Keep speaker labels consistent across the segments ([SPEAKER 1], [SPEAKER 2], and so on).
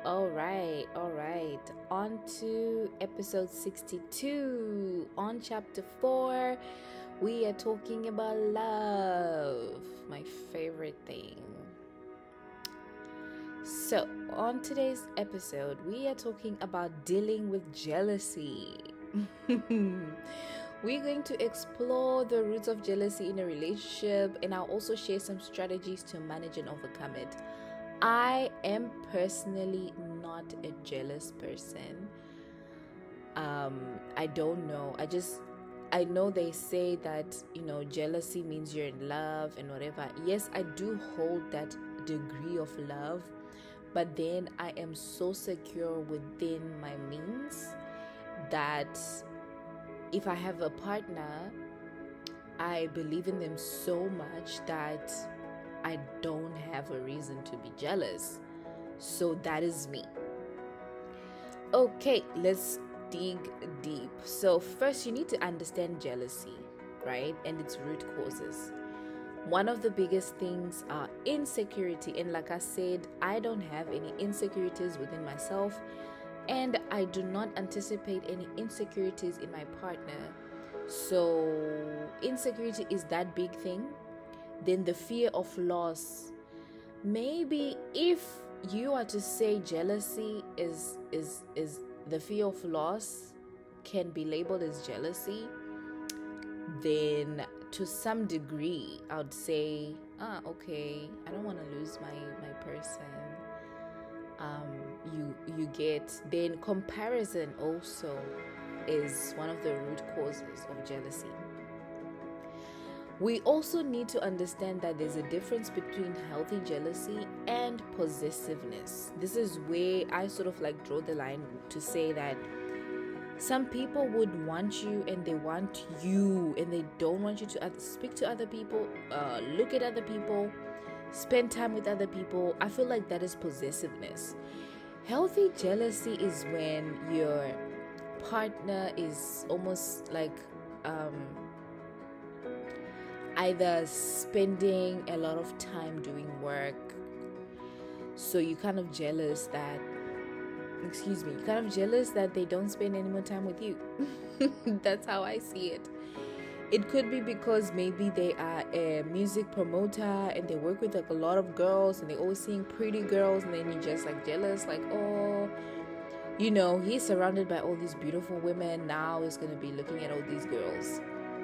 [SPEAKER 1] All right. On to episode 62. On chapter 4, we are talking about love, my favorite thing. So, on today's episode, we are talking about dealing with jealousy. We're going to explore the roots of jealousy in a relationship, and I'll also share some strategies to manage and overcome it. I am personally not a jealous person. I don't know. I know they say that, jealousy means you're in love and whatever. Yes, I do hold that degree of love, but then I am so secure within my means that if I have a partner, I believe in them so much that I don't have a reason to be jealous. So that is me. Okay, let's dig deep. So, first, you need to understand jealousy, right? And its root causes. One of the biggest things are insecurity. And like I said, I don't have any insecurities within myself, and I do not anticipate any insecurities in my partner. So, insecurity is that big thing. Then the fear of loss. Maybe if you are to say jealousy is the fear of loss can be labeled as jealousy, then to some degree I would say, okay, I don't want to lose my person. You get. Then comparison also is one of the root causes of jealousy. We also need to understand that there's a difference between healthy jealousy and possessiveness. This is where I sort of like draw the line to say that some people would want you and they want you and they don't want you to speak to other people, look at other people, spend time with other people. I feel like that is possessiveness. Healthy jealousy is when your partner is almost like either spending a lot of time doing work, so you're kind of jealous that they don't spend any more time with you. That's how I see it. It could be because maybe they are a music promoter and they work with like a lot of girls and they're always seeing pretty girls, and then you're just like jealous, like, oh, he's surrounded by all these beautiful women, now he's going to be looking at all these girls.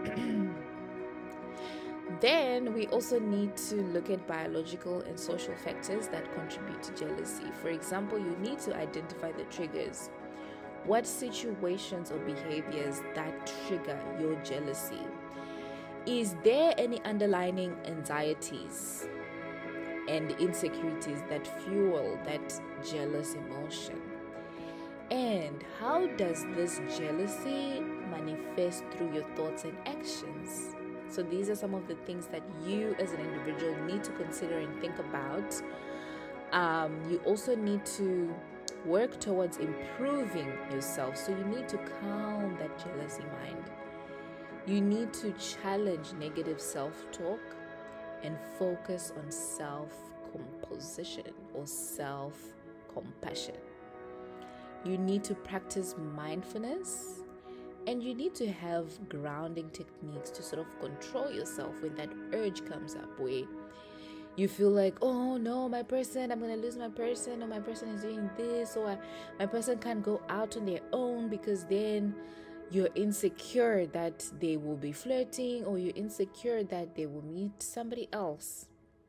[SPEAKER 1] Then we also need to look at biological and social factors that contribute to jealousy. For example, you need to identify the triggers. What situations or behaviors that trigger your jealousy? Is there any underlying anxieties and insecurities that fuel that jealous emotion? And how does this jealousy manifest through your thoughts and actions? So these are some of the things that you as an individual need to consider and think about. You also need to work towards improving yourself. So you need to calm that jealousy mind. You need to challenge negative self-talk and focus on self-composition or self-compassion. You need to practice mindfulness. And you need to have grounding techniques to sort of control yourself when that urge comes up, where you feel like, oh no, I'm going to lose my person, or my person is doing this, or my person can't go out on their own, because then you're insecure that they will be flirting, or you're insecure that they will meet somebody else.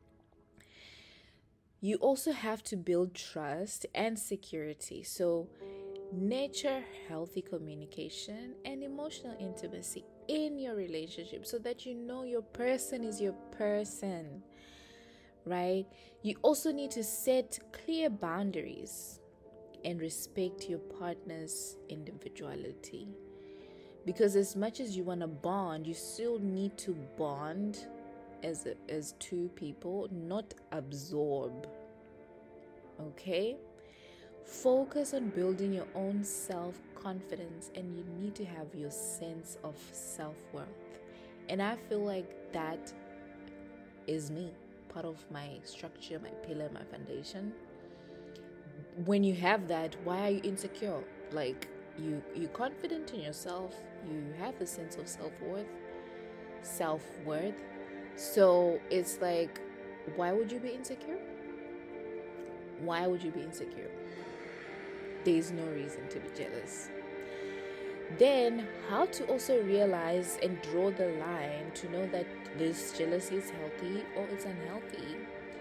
[SPEAKER 1] You also have to build trust and security. So nurture healthy communication and emotional intimacy in your relationship so that your person is your person, right? You also need to set clear boundaries and respect your partner's individuality, because as much as you want to bond, you still need to bond as two people, not absorb. Okay? Focus on building your own self-confidence, and you need to have your sense of self-worth. And I feel like that is me, part of my structure, my pillar, my foundation. when you have that, why are you insecure? Like, you're confident in yourself, you have a sense of self-worth. So it's like, why would you be insecure? Why would you be insecure? There's no reason to be jealous. Then, how to also realize and draw the line to know that this jealousy is healthy or it's unhealthy.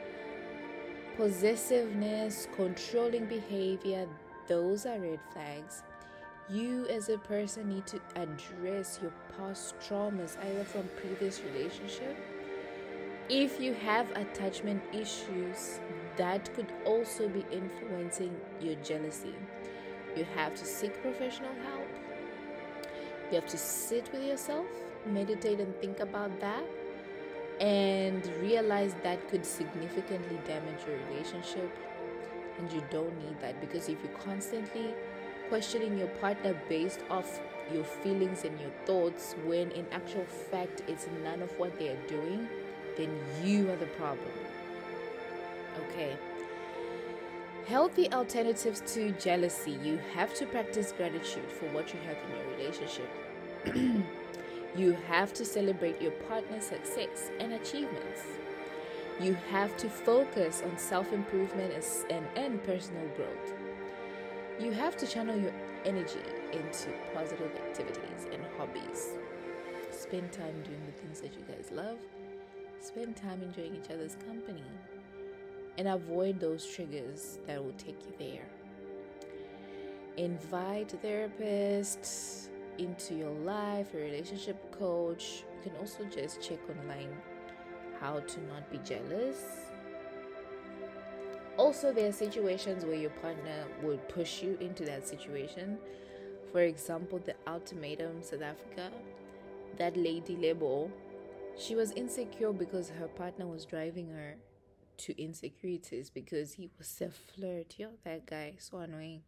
[SPEAKER 1] Possessiveness, controlling behavior, those are red flags. You as a person need to address your past traumas, either from previous relationship. If you have attachment issues, that could also be influencing your jealousy. You have to seek professional help. You have to sit with yourself, meditate and think about that, and realize that could significantly damage your relationship. And you don't need that, because if you're constantly questioning your partner based off your feelings and your thoughts, when in actual fact it's none of what they are doing, then you are the problem. Okay. Healthy alternatives to jealousy. You have to practice gratitude for what you have in your relationship. You have to celebrate your partner's success and achievements. You have to focus on self-improvement and personal growth. You have to channel your energy into positive activities and hobbies. Spend time doing the things that you guys love. Spend time enjoying each other's company. And avoid those triggers that will take you there. Invite therapists into your life, a relationship coach. You can also just check online how to not be jealous. Also, there are situations where your partner will push you into that situation. For example, the ultimatum South Africa, that lady Lebo, she was insecure because her partner was driving her to insecurities because he was a flirt. Yo, that guy, so annoying.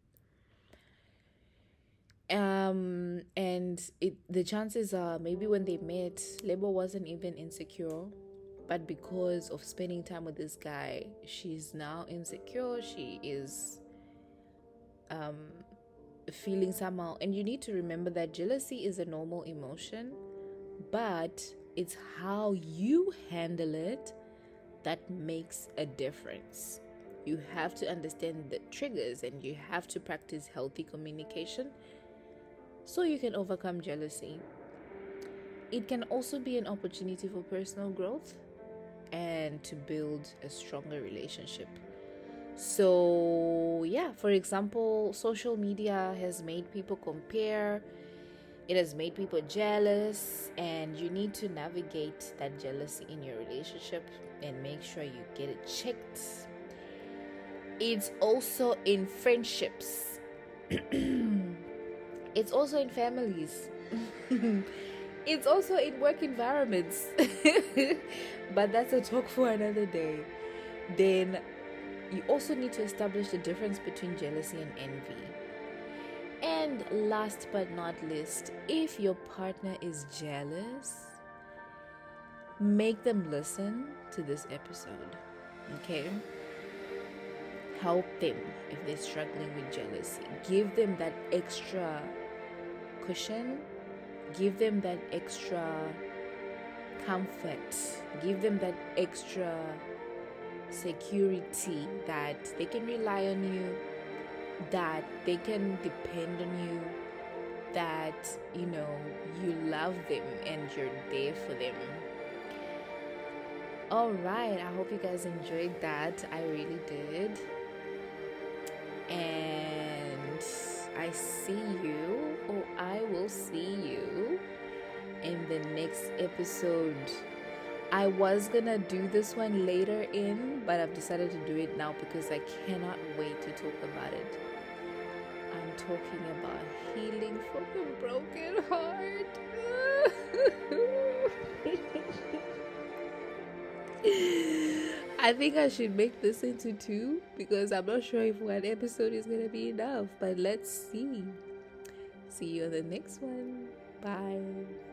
[SPEAKER 1] And the chances are maybe when they met, Lebo wasn't even insecure, but because of spending time with this guy, she's now insecure. She is feeling somehow. And you need to remember that jealousy is a normal emotion, but it's how you handle it that makes a difference. You have to understand the triggers, and you have to practice healthy communication so you can overcome jealousy. It can also be an opportunity for personal growth and to build a stronger relationship. So yeah, for example, social media has made people compare. It has made people jealous, and you need to navigate that jealousy in your relationship and make sure you get it checked. It's also in friendships. It's also in families. It's also in work environments. But that's a talk for another day. Then you also need to establish the difference between jealousy and envy. And last but not least, if your partner is jealous, make them listen to this episode. Okay? Help them if they're struggling with jealousy. Give them that extra cushion. Give them that extra comfort. Give them that extra security that they can rely on you, that they can depend on you, that you love them and you're there for them. All right, I hope you guys enjoyed that. I really did. And I will see you in the next episode. I was gonna do this one later in, but I've decided to do it now because I cannot wait to talk about it. I'm talking about healing from a broken heart. I think I should make this into 2 because I'm not sure if one episode is gonna be enough, but let's see. See you on the next one. Bye.